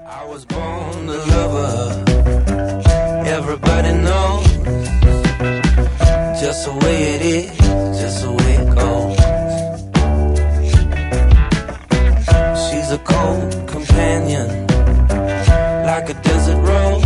I was born to love her. Everybody knows just the way it is, just the way it goes. She's a cold companion, like a desert rose.